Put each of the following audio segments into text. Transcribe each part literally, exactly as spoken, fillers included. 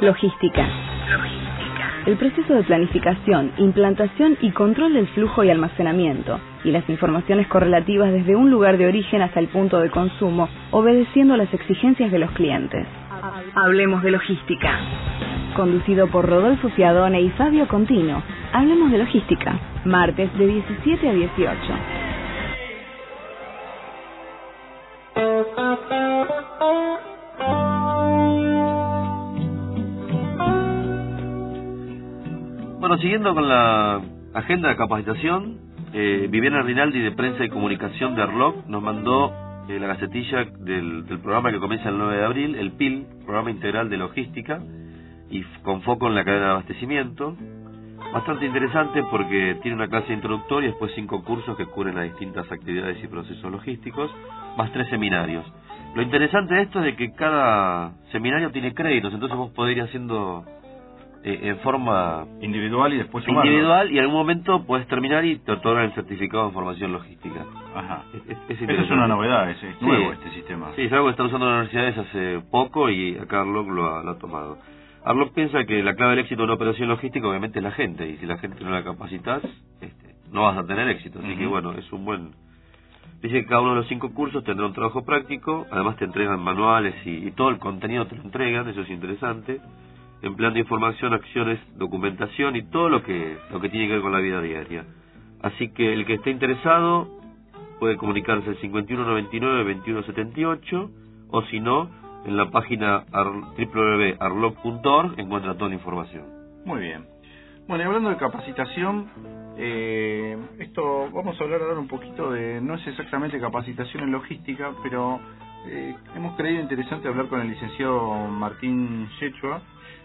Logística. El proceso de planificación, implantación y control del flujo y almacenamiento, y las informaciones correlativas desde un lugar de origen hasta el punto de consumo, obedeciendo a las exigencias de los clientes. Hablemos de logística. Conducido por Rodolfo Fiadone y Fabio Contino, Hablemos de Logística, martes de diecisiete a dieciocho. Bueno, siguiendo con la agenda de capacitación, eh, Viviana Rinaldi de Prensa y Comunicación de Arloc nos mandó eh, la gacetilla del, del programa que comienza el nueve de abril, el P I L, Programa Integral de Logística, y con foco en la cadena de abastecimiento. Bastante interesante porque tiene una clase introductoria y después cinco cursos que cubren las distintas actividades y procesos logísticos, más tres seminarios. Lo interesante de esto es de que cada seminario tiene créditos, entonces vos podés ir haciendo eh, en forma individual y después sumarlo. Individual, y en algún momento puedes terminar y te otorgan el certificado de formación logística. Ajá. Es, es, es Eso es una novedad, es, es sí, nuevo este sistema. Sí, es algo que están usando las universidades hace poco y acá Arloc lo ha, lo ha tomado. Arloc piensa que la clave del éxito de una operación logística obviamente es la gente, y si la gente no la capacitas, este, no vas a tener éxito. Así uh-huh. que bueno, es un buen... Dice que cada uno de los cinco cursos tendrá un trabajo práctico, además te entregan manuales y, y todo el contenido te lo entregan, eso es interesante, empleando información, acciones, documentación y todo lo que lo que tiene que ver con la vida diaria. Así que el que esté interesado puede comunicarse al cincuenta y uno noventa y nueve veintiuno setenta y ocho, o si no, en la página doble u doble u doble u punto arloc punto org encuentra toda la información. Muy bien. Bueno, y hablando de capacitación, eh, esto vamos a hablar ahora un poquito de, no es exactamente capacitación en logística, pero eh, hemos creído interesante hablar con el licenciado Martín Yechua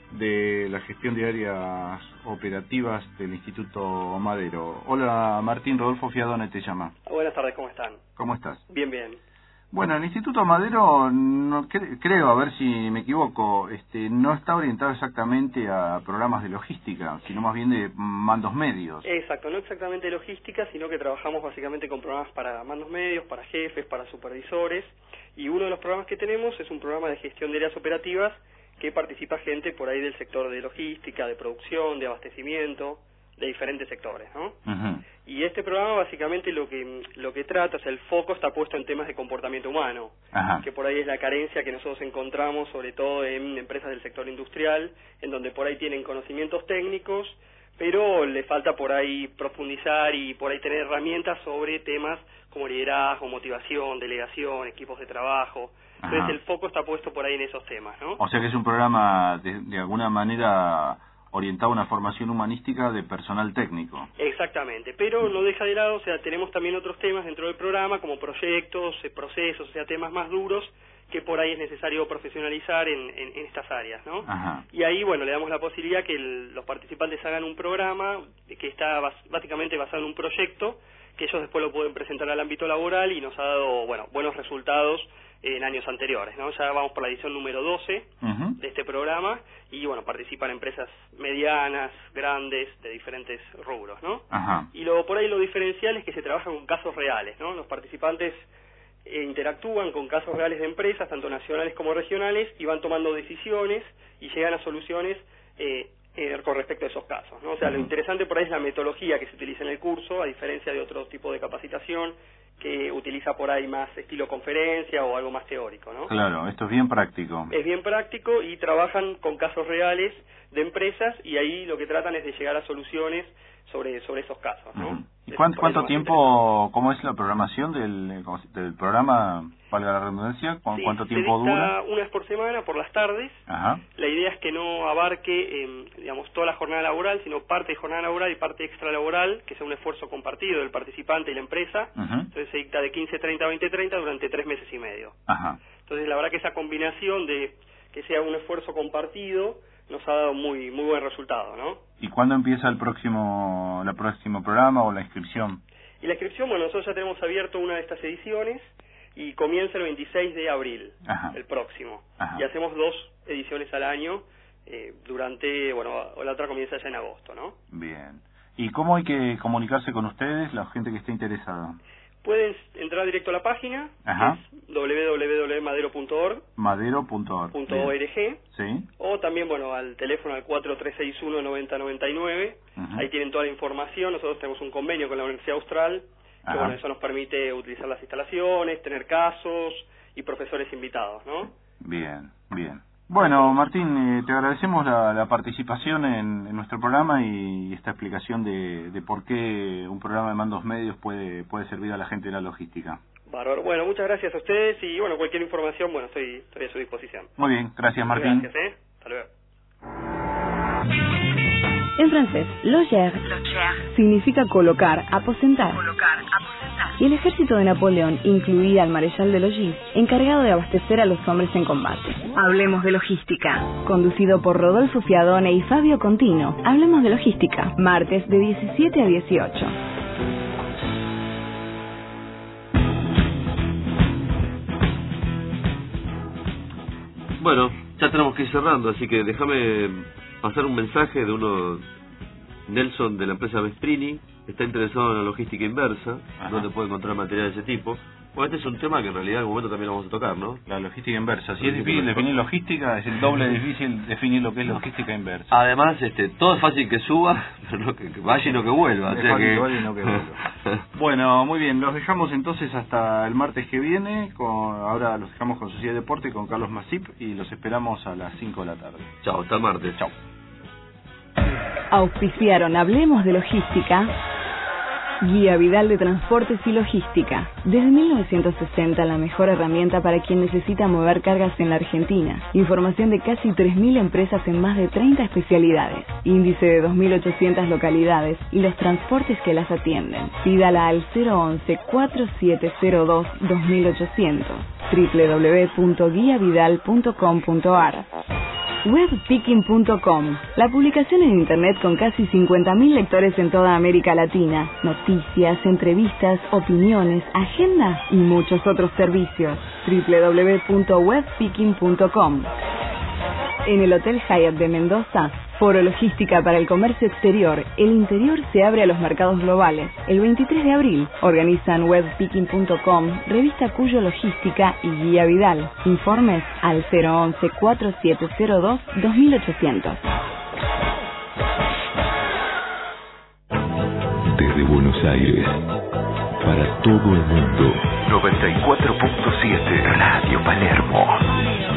de la gestión de áreas operativas del Instituto Madero. Hola Martín, Rodolfo Fiadone te llama. Buenas tardes, ¿cómo están? ¿Cómo estás? Bien, bien. Bueno, el Instituto Madero, no, cre, creo, a ver si me equivoco, este, no está orientado exactamente a programas de logística, sino más bien de mandos medios. Exacto, no exactamente logística, sino que trabajamos básicamente con programas para mandos medios, para jefes, para supervisores, y uno de los programas que tenemos es un programa de gestión de áreas operativas que participa gente por ahí del sector de logística, de producción, de abastecimiento, de diferentes sectores, ¿no? Uh-huh. Y este programa básicamente lo que lo que trata, o sea, el foco está puesto en temas de comportamiento humano, uh-huh. que por ahí es la carencia que nosotros encontramos, sobre todo en empresas del sector industrial, en donde por ahí tienen conocimientos técnicos, pero le falta por ahí profundizar y por ahí tener herramientas sobre temas como liderazgo, motivación, delegación, equipos de trabajo. Entonces uh-huh. el foco está puesto por ahí en esos temas, ¿no? O sea que es un programa de, de alguna manera orientado a una formación humanística de personal técnico. Exactamente, pero no deja de lado, o sea, tenemos también otros temas dentro del programa, como proyectos, eh, procesos, o sea, temas más duros, que por ahí es necesario profesionalizar en, en, en estas áreas, ¿no? Ajá. Y ahí, bueno, le damos la posibilidad que el, los participantes hagan un programa que está bas, básicamente basado en un proyecto, que ellos después lo pueden presentar al ámbito laboral y nos ha dado, bueno, buenos resultados en años anteriores, ¿no? Ya vamos por la edición número doce uh-huh. de este programa y, bueno, participan empresas medianas, grandes, de diferentes rubros, ¿no? Ajá. Y lo por ahí lo diferencial es que se trabaja con casos reales, ¿no? Los participantes eh, interactúan con casos reales de empresas, tanto nacionales como regionales, y van tomando decisiones y llegan a soluciones eh, eh, con respecto a esos casos, ¿no? O sea, uh-huh. lo interesante por ahí es la metodología que se utiliza en el curso, a diferencia de otro tipo de capacitación que utiliza por ahí más estilo conferencia o algo más teórico, ¿no? Claro, esto es bien práctico. Es bien práctico y trabajan con casos reales de empresas y ahí lo que tratan es de llegar a soluciones sobre sobre esos casos, ¿no? Uh-huh. ¿Y cuánto, cuánto tiempo, cómo es la programación del, del programa, valga la redundancia? ¿Cu- sí, ¿Cuánto tiempo se dura? Una vez por semana, por las tardes. Ajá. La idea es que no abarque, eh, digamos, toda la jornada laboral, sino parte de jornada laboral y parte extra laboral, que sea un esfuerzo compartido del participante y la empresa. Uh-huh. Entonces se dicta de quince treinta a veinte treinta durante tres meses y medio. Ajá. Entonces la verdad que esa combinación de que sea un esfuerzo compartido nos ha dado muy muy buen resultado, ¿no? ¿Y cuándo empieza el próximo el próximo programa o la inscripción? Y la inscripción, bueno, nosotros ya tenemos abierto una de estas ediciones y comienza el veintiséis de abril, Ajá. el próximo. Ajá. Y hacemos dos ediciones al año eh, durante, bueno, la otra comienza ya en agosto, ¿no? Bien. ¿Y cómo hay que comunicarse con ustedes, la gente que esté interesada? pueden entrar directo a la página, Ajá. doble u doble u doble u punto madero punto org. madero punto org. Sí. O también, bueno, al teléfono al cuatro tres seis uno, nueve cero nueve nueve. Uh-huh. Ahí tienen toda la información. Nosotros tenemos un convenio con la Universidad Austral, que Ajá. bueno, eso nos permite utilizar las instalaciones, tener casos y profesores invitados, ¿no? Bien, bien. Bueno, Martín, eh, te agradecemos la, la participación en, en nuestro programa y esta explicación de, de por qué un programa de mandos medios puede puede servir a la gente de la logística. Bárbaro. Bueno, muchas gracias a ustedes y, bueno, cualquier información, bueno, estoy, estoy a su disposición. Muy bien, gracias, Martín. Gracias, ¿eh? Hasta luego. En francés, loger, significa colocar, aposentar. Colocar, aposentar. Y el ejército de Napoleón incluía al marechal de Logis, encargado de abastecer a los hombres en combate. Hablemos de logística. Conducido por Rodolfo Fiadone y Fabio Contino. Hablemos de logística. Martes de diecisiete a dieciocho. Bueno, ya tenemos que ir cerrando, así que déjame pasar un mensaje de uno, Nelson, de la empresa Vesprini. Está interesado en la logística inversa, Ajá. donde puede encontrar material de ese tipo. Bueno, este es un tema que en realidad en algún momento también lo vamos a tocar, ¿no? La logística inversa. Si es difícil definir logística, es el doble difícil definir lo que es logística inversa. Además, este, todo es fácil que suba, pero no que, que vaya y no que vuelva. Es o sea fácil que... que vaya y no que vuelva. Bueno, muy bien, los dejamos entonces hasta el martes que viene. Con, ahora los dejamos con Sociedad de Deporte, con Carlos Masip, y los esperamos a las cinco de la tarde. Chao, hasta el martes. Chao. Auspiciaron Hablemos de Logística, Guía Vidal de Transportes y Logística. Desde mil novecientos sesenta, la mejor herramienta para quien necesita mover cargas en la Argentina. Información de casi tres mil empresas en más de treinta especialidades. Índice de dos mil ochocientas localidades y los transportes que las atienden. Pídala al cero once, cuatro siete cero dos, dos mil ochocientos. doble u doble u doble u punto guía vidal punto com punto a r. webpicking punto com, la publicación en internet con casi cincuenta mil lectores en toda América Latina. Noticias, entrevistas, opiniones, agenda y muchos otros servicios. doble u doble u doble u punto webpicking punto com. En el Hotel Hyatt de Mendoza, Foro Logística para el Comercio Exterior, el interior se abre a los mercados globales. El veintitrés de abril organizan webpicking punto com, Revista Cuyo Logística y Guía Vidal. Informes al cero once, cuatro siete cero dos, dos mil ochocientos. Desde Buenos Aires, para todo el mundo, noventa y cuatro punto siete Radio Palermo.